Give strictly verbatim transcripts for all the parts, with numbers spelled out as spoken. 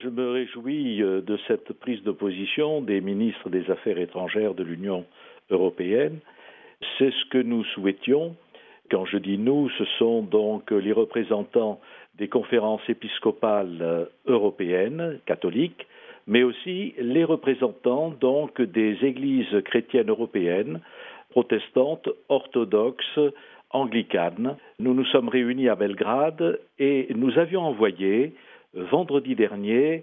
Je me réjouis de cette prise de position des ministres des Affaires étrangères de l'Union européenne. C'est ce que nous souhaitions. Quand je dis nous, ce sont donc les représentants des conférences épiscopales européennes, catholiques, mais aussi les représentants donc des églises chrétiennes européennes, protestantes, orthodoxes, anglicanes. Nous nous sommes réunis à Belgrade et nous avions envoyé vendredi dernier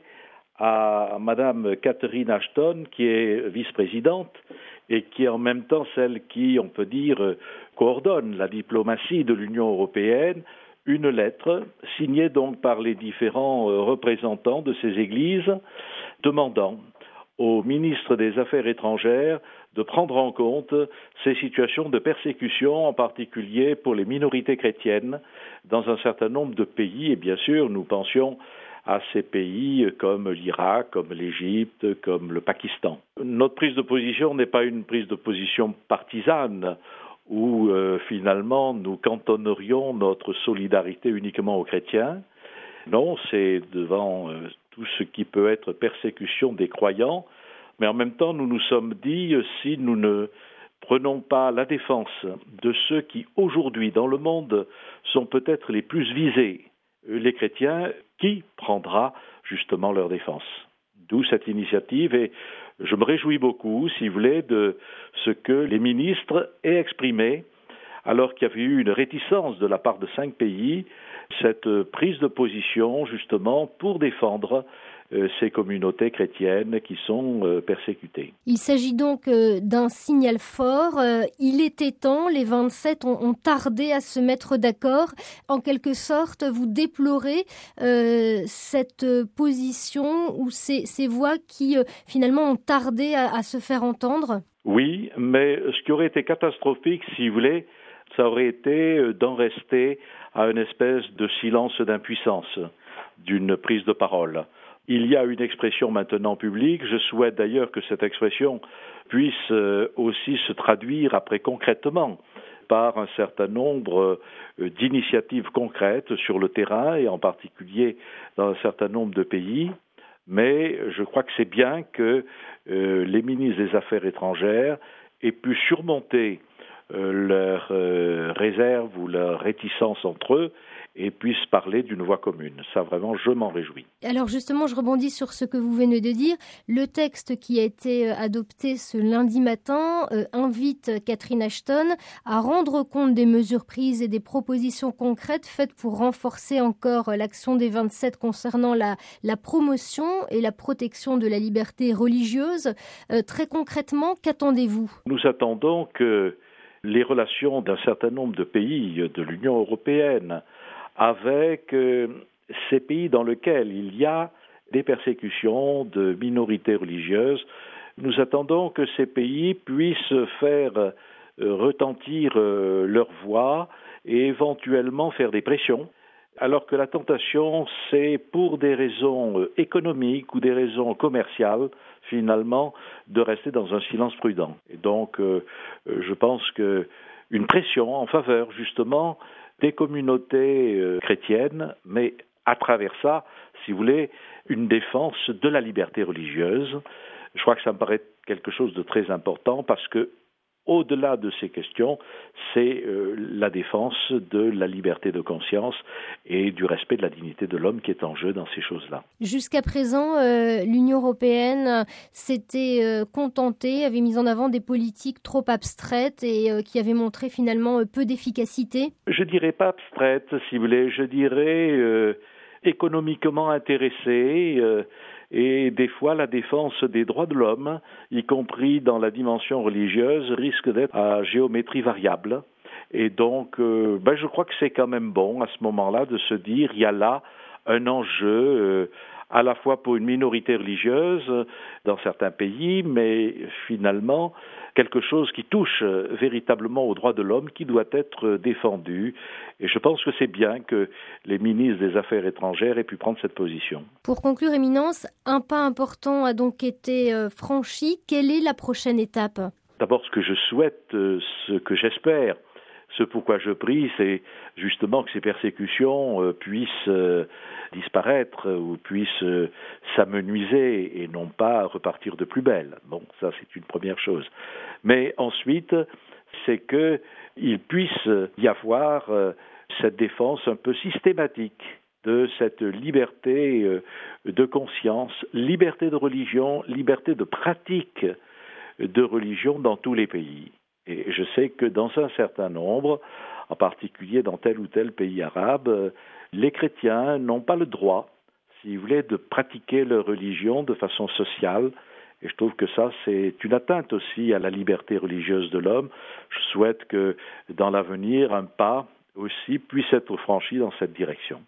à Madame Catherine Ashton, qui est vice-présidente et qui est en même temps celle qui, on peut dire, coordonne la diplomatie de l'Union européenne, une lettre signée donc par les différents représentants de ces églises, demandant au ministre des Affaires étrangères de prendre en compte ces situations de persécution, en particulier pour les minorités chrétiennes, dans un certain nombre de pays. Et bien sûr, nous pensions à ces pays comme l'Irak, comme l'Égypte, comme le Pakistan. Notre prise de position n'est pas une prise de position partisane, où euh, finalement nous cantonnerions notre solidarité uniquement aux chrétiens. Non, c'est devant euh, tout ce qui peut être persécution des croyants, mais en même temps nous nous sommes dit, euh, si nous ne prenons pas la défense de ceux qui aujourd'hui dans le monde sont peut-être les plus visés, les chrétiens, qui prendra justement leur défense? D'où cette initiative, et je me réjouis beaucoup, si vous voulez, de ce que les ministres aient exprimé, alors qu'il y avait eu une réticence de la part de cinq pays, cette prise de position justement pour défendre euh, ces communautés chrétiennes qui sont euh, persécutées. Il s'agit donc euh, d'un signal fort. Euh, il était temps, les vingt-sept ont, ont tardé à se mettre d'accord. En quelque sorte, vous déplorez euh, cette position ou ces, ces voix qui euh, finalement ont tardé à, à se faire entendre? Oui, mais ce qui aurait été catastrophique, si vous voulez, ça aurait été d'en rester à une espèce de silence d'impuissance d'une prise de parole. Il y a une expression maintenant publique, je souhaite d'ailleurs que cette expression puisse aussi se traduire après concrètement par un certain nombre d'initiatives concrètes sur le terrain et en particulier dans un certain nombre de pays. Mais je crois que c'est bien que euh, les ministres des Affaires étrangères aient pu surmonter euh, leurs euh, réserves ou leurs réticences entre eux et puissent parler d'une voix commune. Ça, vraiment, je m'en réjouis. Alors justement, je rebondis sur ce que vous venez de dire. Le texte qui a été adopté ce lundi matin euh, invite Catherine Ashton à rendre compte des mesures prises et des propositions concrètes faites pour renforcer encore l'action des vingt-sept concernant la, la promotion et la protection de la liberté religieuse. Euh, très concrètement, qu'attendez-vous? Nous attendons que les relations d'un certain nombre de pays de l'Union européenne avec euh, ces pays dans lesquels il y a des persécutions de minorités religieuses. Nous attendons que ces pays puissent faire euh, retentir euh, leur voix et éventuellement faire des pressions, alors que la tentation, c'est pour des raisons euh, économiques ou des raisons commerciales, finalement, de rester dans un silence prudent. Et donc, euh, je pense qu'une pression en faveur, justement, des communautés euh, chrétiennes, mais à travers ça, si vous voulez, une défense de la liberté religieuse. Je crois que ça me paraît quelque chose de très important parce que, au-delà de ces questions, c'est euh, la défense de la liberté de conscience et du respect de la dignité de l'homme qui est en jeu dans ces choses-là. Jusqu'à présent, euh, l'Union européenne s'était euh, contentée, avait mis en avant des politiques trop abstraites et euh, qui avaient montré finalement euh, peu d'efficacité. Je dirais pas abstraites, si vous voulez, je dirais euh, économiquement intéressées. Euh, Et des fois, la défense des droits de l'homme, y compris dans la dimension religieuse, risque d'être à géométrie variable. Et donc, euh, ben, je crois que c'est quand même bon à ce moment-là de se dire il y a là un enjeu euh, à la fois pour une minorité religieuse dans certains pays, mais finalement quelque chose qui touche véritablement aux droits de l'homme, qui doit être défendu. Et je pense que c'est bien que les ministres des Affaires étrangères aient pu prendre cette position. Pour conclure, Éminence, un pas important a donc été franchi. Quelle est la prochaine étape ? D'abord, ce que je souhaite, ce que j'espère, Ce pourquoi je prie, c'est justement que ces persécutions euh, puissent euh, disparaître ou puissent euh, s'amenuiser et non pas repartir de plus belle. Bon, ça c'est une première chose. Mais ensuite, c'est qu'il puisse y avoir euh, cette défense un peu systématique de cette liberté euh, de conscience, liberté de religion, liberté de pratique de religion dans tous les pays. Et je sais que dans un certain nombre, en particulier dans tel ou tel pays arabe, les chrétiens n'ont pas le droit, si vous voulez, de pratiquer leur religion de façon sociale. Et je trouve que ça, c'est une atteinte aussi à la liberté religieuse de l'homme. Je souhaite que dans l'avenir, un pas aussi puisse être franchi dans cette direction.